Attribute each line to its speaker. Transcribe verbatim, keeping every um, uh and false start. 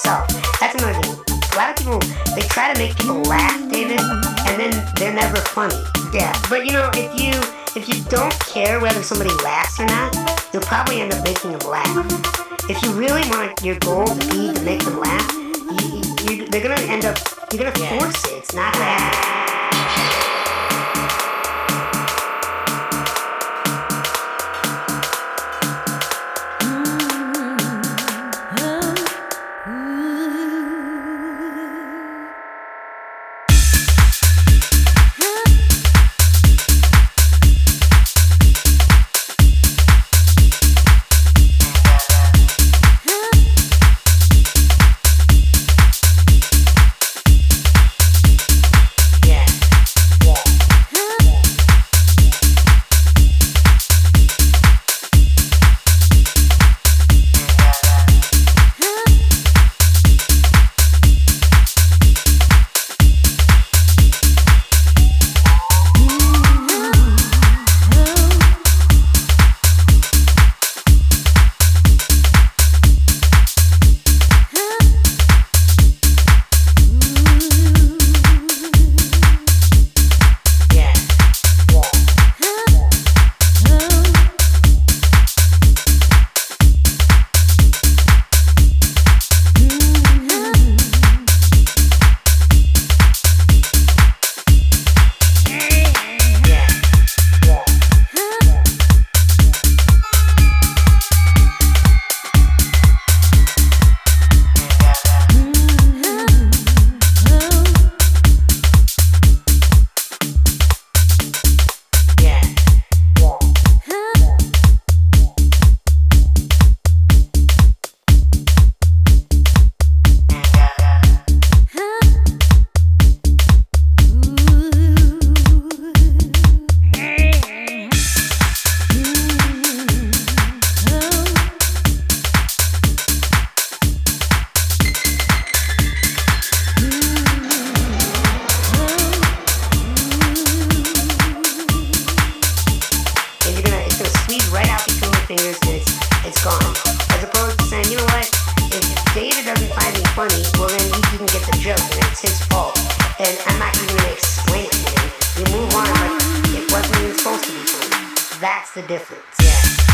Speaker 1: yourself. That's another thing. A lot of people, they try to make people laugh, David, and then they're never funny. Yeah, but you know, if you if you don't care whether somebody laughs or not, you'll probably end up making them laugh. If you really want your goal to be to make them laugh, you, you, they're gonna end up, you're gonna
Speaker 2: Yeah.
Speaker 1: force it. It's not gonna happen. Fingers and it's, it's gone. As opposed to saying, you know what, if David doesn't find me funny, well then he didn't get the joke and it's his fault. And I'm not even going to explain it to him. You move on like it wasn't even supposed to be funny. That's the difference. Yeah.